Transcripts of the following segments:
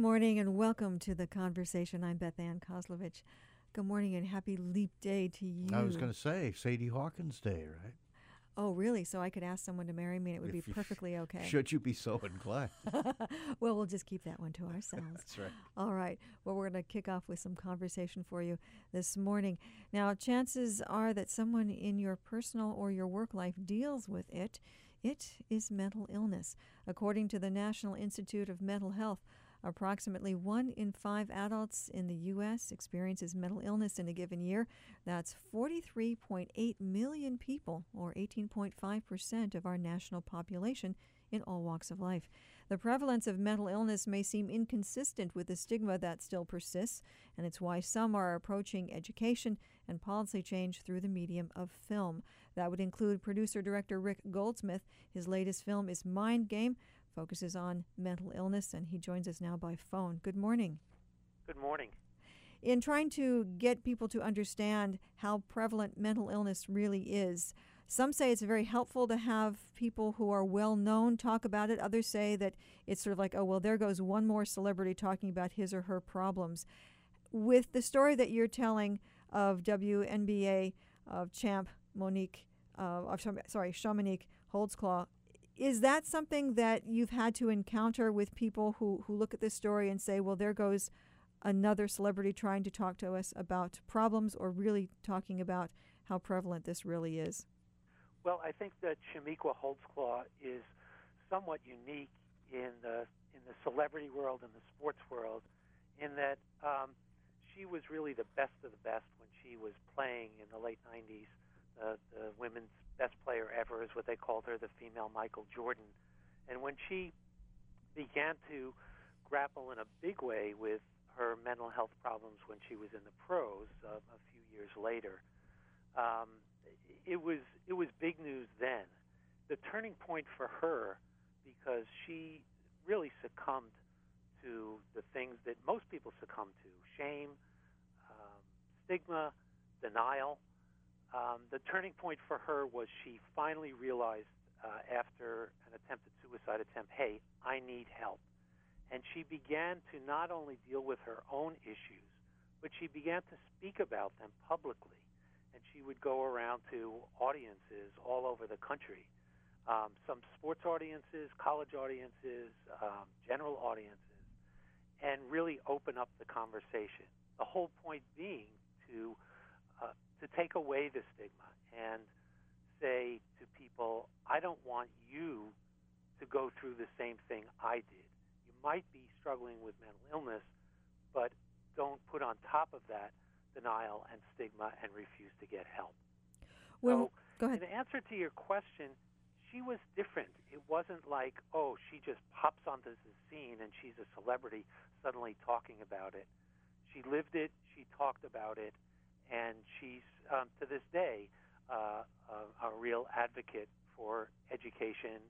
morning and welcome to the conversation. I'm Beth Ann Kozlovich. Good morning and happy Leap Day to you. I was going to say Sadie Hawkins Day, right? Oh, really? So I could ask someone to marry me and it would be perfectly okay. Should you be so inclined? Well, we'll just keep that one to ourselves. That's right. All right. Well, we're going to kick off with some conversation for you this morning. Now, chances are that someone in your personal or your work life deals with it. It is mental illness. According to the National Institute of Mental Health, approximately 1 in 5 adults in the U.S. experiences mental illness in a given year. That's 43.8 million people, or 18.5% of our national population in all walks of life. The prevalence of mental illness may seem inconsistent with the stigma that still persists, and it's why some are approaching education and policy change through the medium of film. That would include producer-director Rick Goldsmith. His latest film is Mind Game, focuses on mental illness, and he joins us now by phone. Good morning. Good morning. In trying to get people to understand how prevalent mental illness really is, some say it's very helpful to have people who are well known talk about it. Others say that it's sort of like, oh, well, there goes one more celebrity talking about his or her problems. With the story that you're telling of WNBA champ Shamaneque Holdsclaw, is that something that you've had to encounter with people who look at this story and say, well, there goes another celebrity trying to talk to us about problems, or really talking about how prevalent this really is? Well, I think that Shamaneque Holdsclaw is somewhat unique in the celebrity world and the sports world, in that she was really the best of the best when she was playing in the late 90s. The women's best player ever is what they called her, the female Michael Jordan. And when she began to grapple in a big way with her mental health problems when she was in the pros a few years later, it was big news then. The turning point for her, because she really succumbed to the things that most people succumb to: shame, stigma, denial. The turning point for her was she finally realized after an attempted suicide attempt, hey, I need help. And she began to not only deal with her own issues, but she began to speak about them publicly. And she would go around to audiences all over the country, some sports audiences, college audiences, general audiences, and really open up the conversation. The whole point being to take away the stigma and say to people, I don't want you to go through the same thing I did. You might be struggling with mental illness, but don't put on top of that denial and stigma and refuse to get help. Well, go ahead. In answer to your question, she was different. It wasn't like, oh, she just pops onto the scene and she's a celebrity suddenly talking about it. She lived it, she talked about it, and she's, to this day, a real advocate for education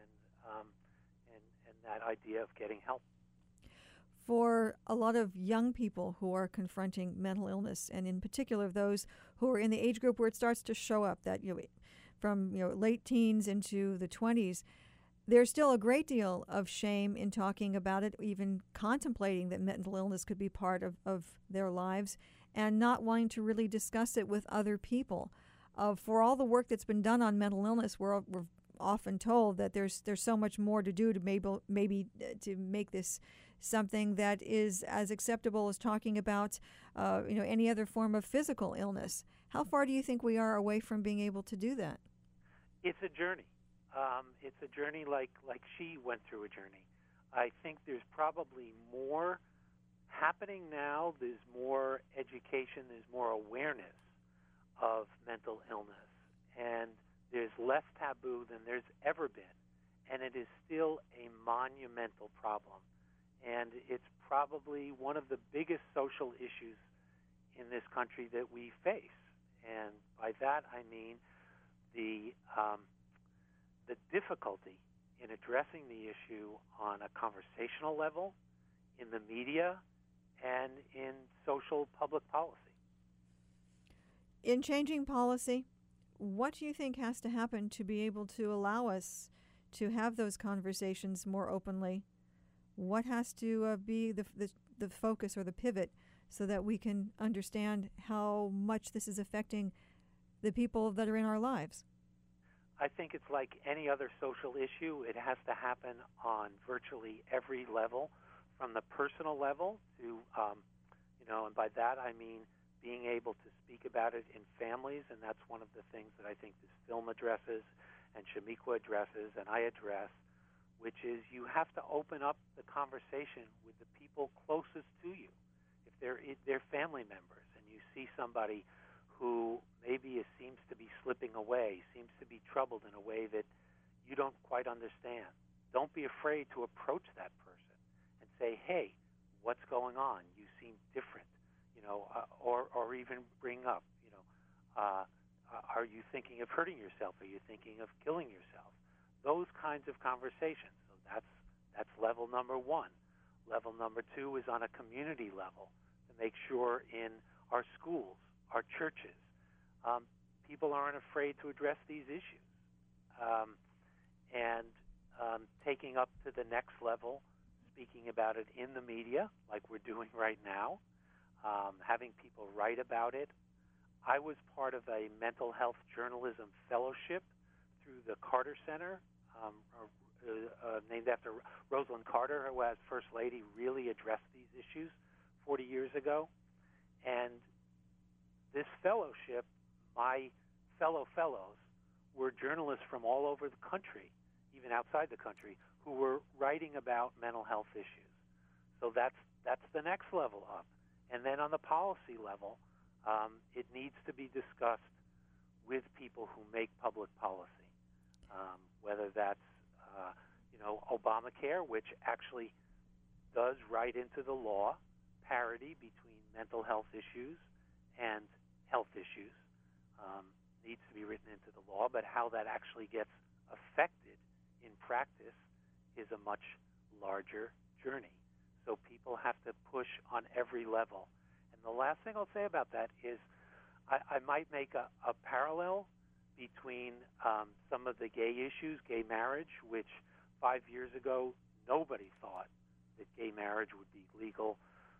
and that idea of getting help. For a lot of young people who are confronting mental illness, and in particular those who are in the age group where it starts to show up, that from late teens into the 20s, there's still a great deal of shame in talking about it, even contemplating that mental illness could be part of their lives, and not wanting to really discuss it with other people. For all the work that's been done on mental illness, we're often told that there's so much more to do to maybe to make this something that is as acceptable as talking about any other form of physical illness. How far do you think we are away from being able to do that? It's a journey. It's a journey like she went through a journey. I think there's probably more happening now. There's more education. There's more awareness of mental illness. And there's less taboo than there's ever been. And it is still a monumental problem. And it's probably one of the biggest social issues in this country that we face. And by that I mean the difficulty in addressing the issue on a conversational level, in the media, and in social public policy. In changing policy, what do you think has to happen to be able to allow us to have those conversations more openly What has to be the focus or the pivot so that we can understand how much this is affecting the people that are in our lives? I think it's like any other social issue. It has to happen on virtually every level, from the personal level to, and by that I mean being able to speak about it in families, and that's one of the things that I think this film addresses and Shamiqua addresses and I address, which is you have to open up the conversation with the people closest to you. If they're family members and you see somebody who maybe seems to be slipping away, seems to be troubled in a way that you don't quite understand, don't be afraid to approach that person and say, hey, what's going on? You seem different, or even bring up, are you thinking of hurting yourself? Are you thinking of killing yourself? Those kinds of conversations. So that's level number one. Level number two is on a community level, to make sure in our schools, our churches, people aren't afraid to address these issues. And taking up to the next level, speaking about it in the media, like we're doing right now, having people write about it. I was part of a mental health journalism fellowship through the Carter Center, named after Rosalind Carter, who, as First Lady, really addressed these issues 40 years ago. And this fellowship, my fellows were journalists from all over the country, even outside the country, who were writing about mental health issues. So that's the next level up. And then on the policy level, it needs to be discussed with people who make public policy, whether that's Obamacare, which actually does write into the law parity between mental health issues and health issues, needs to be written into the law, but how that actually gets affected in practice is a much larger journey. So people have to push on every level. And the last thing I'll say about that is I might make a parallel between some of the gay issues, gay marriage, which 5 years ago nobody thought that gay marriage would be legal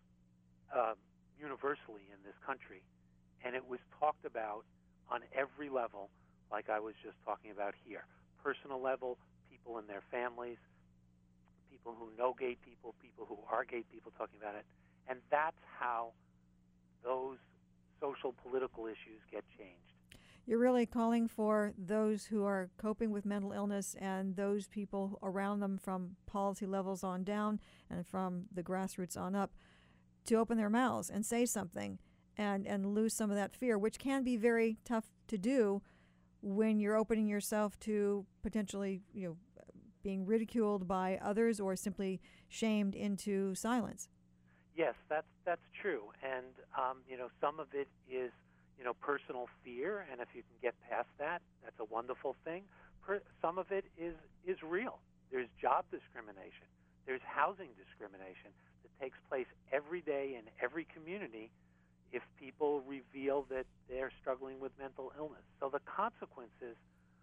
universally in this country. And it was talked about on every level, like I was just talking about here. Personal level, people in their families, people who know gay people who are gay people talking about it. And that's how those social, political issues get changed. You're really calling for those who are coping with mental illness and those people around them from policy levels on down and from the grassroots on up to open their mouths and say something and lose some of that fear, which can be very tough to do when you're opening yourself to potentially, being ridiculed by others or simply shamed into silence. Yes, that's true. And, some of it is, personal fear, and if you can get past that, that's a wonderful thing. Some of it is real. There's job discrimination. There's housing discrimination that takes place every day in every community if people reveal that they're struggling with mental illness. So the consequences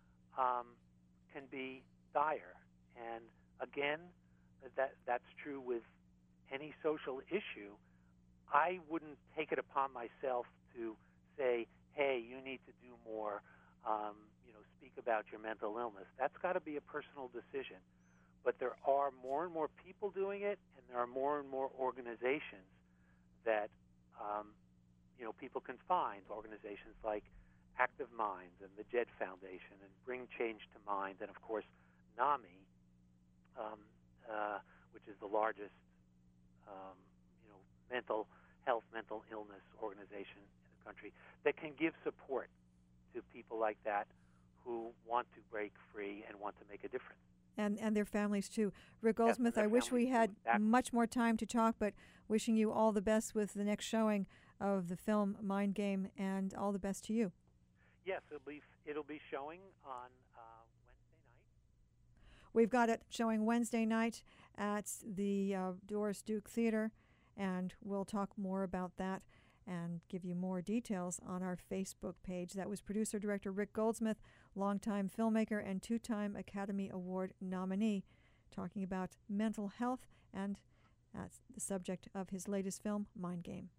can be dire. And again, that's true with any social issue. I wouldn't take it upon myself to say, hey, you need to do more, speak about your mental illness. That's got to be a personal decision. But there are more and more people doing it, and there are more and more organizations that, people can find, organizations like Active Minds and the Jed Foundation and Bring Change to Mind, and, of course, NAMI, which is the largest, mental health, mental illness organization in the country, that can give support to people like that who want to break free and want to make a difference. And their families, too. Rick Goldsmith, Yes, I wish we had exactly. much more time to talk, but wishing you all the best with the next showing of the film Mind Game, and all the best to you. Yes, it'll be showing on Wednesday night. We've got it showing Wednesday night at the Doris Duke Theater, and we'll talk more about that and give you more details on our Facebook page. That was producer-director Rick Goldsmith, longtime filmmaker and two-time Academy Award nominee. talking about mental health, and that's the subject of his latest film, Mind Game.